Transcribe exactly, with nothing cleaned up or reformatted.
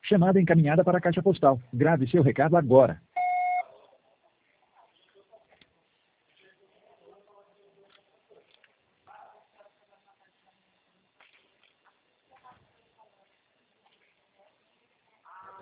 Chamada encaminhada para a caixa postal. Grave seu recado agora.